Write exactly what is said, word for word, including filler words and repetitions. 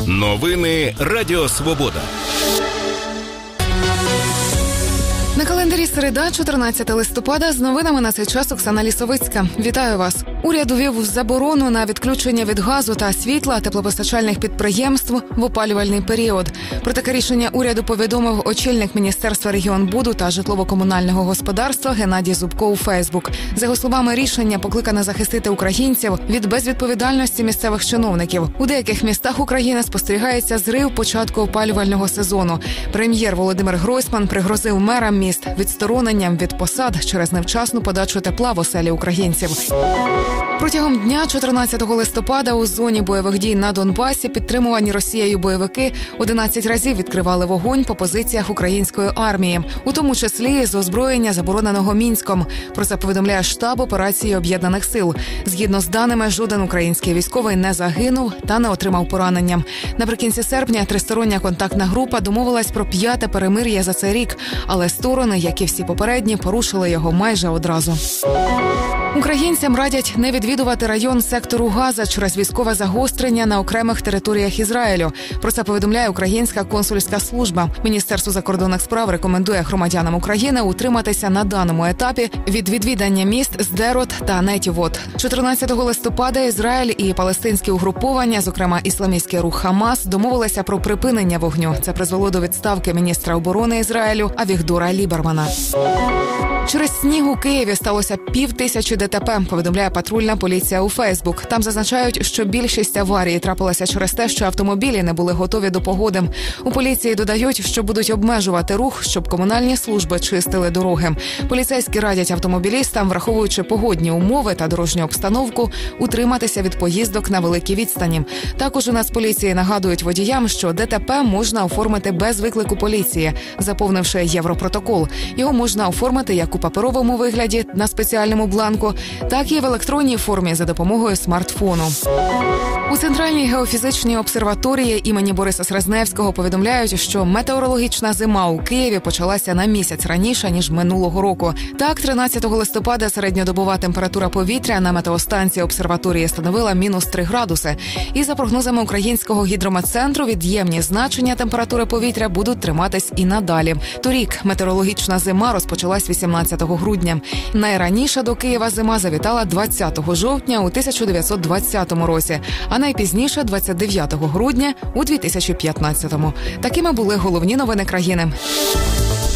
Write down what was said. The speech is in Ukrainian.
Новини Радіо Свобода. На календарі середа, чотирнадцяте листопада, з новинами на цей час Оксана Лісовицька. Вітаю вас. Уряд увів заборону на відключення від газу та світла теплопостачальних підприємств в опалювальний період. Про таке рішення уряду повідомив очільник Міністерства регіонбуду та житлово-комунального господарства Геннадій Зубко у Фейсбук. За його словами, рішення покликане захистити українців від безвідповідальності місцевих чиновників. У деяких містах України спостерігається зрив початку опалювального сезону. Прем'єр Володимир Гройсман пригрозив мерам міст відстороненням від посад через невчасну подачу тепла в оселі українців. Протягом дня чотирнадцятого листопада у зоні бойових дій на Донбасі підтримувані Росією бойовики одинадцять разів відкривали вогонь по позиціях української армії, у тому числі з озброєння, забороненого Мінськом. Про це повідомляє штаб операції Об'єднаних сил. Згідно з даними, жоден український військовий не загинув та не отримав поранення. Наприкінці серпня тристороння контактна група домовилась про п'яте перемир'я за цей рік, але сторони, як і всі попередні, порушили його майже одразу. Українцям радять не відвідувати район сектору Газа через військове загострення на окремих територіях Ізраїлю. Про це повідомляє Українська консульська служба. Міністерство закордонних справ рекомендує громадянам України утриматися на даному етапі від відвідання міст Сдерот та Нетівот. чотирнадцятого листопада Ізраїль і палестинські угруповання, зокрема ісламістський рух Хамас, домовилися про припинення вогню. Це призвело до відставки міністра оборони Ізраїлю Авігдора Лібермана. Через сніг у Києві сталося пів тисячі ДТП, повідомляє патрульна поліція у Фейсбук. Там зазначають, що більшість аварій трапилася через те, що автомобілі не були готові до погоди. У поліції додають, що будуть обмежувати рух, щоб комунальні служби чистили дороги. Поліцейські радять автомобілістам, враховуючи погодні умови та дорожню обстановку, утриматися від поїздок на великій відстані. Також у Нацполіції нагадують водіям, що ДТП можна оформити без виклику поліції, заповнивши Європротокол. Його можна оформити як у паперовому вигляді на спеціальному бланку, так і в електронній формі за допомогою смартфону. У Центральній геофізичній обсерваторії імені Бориса Срезневського повідомляють, що метеорологічна зима у Києві почалася на місяць раніше, ніж минулого року. Так, тринадцятого листопада середньодобова температура повітря на метеостанції обсерваторії становила мінус три градуси. І за прогнозами Українського гідрометцентру, від'ємні значення температури повітря будуть триматись і надалі. Торік метеорологічна зима розпочалась вісімнадцятого грудня. Найраніше до Києва зима завітала двадцятого жовтня у тисяча дев'ятсот двадцятому році, а найпізніше двадцять дев'ятого грудня у дві тисячі п'ятнадцятому. Такими були головні новини країни.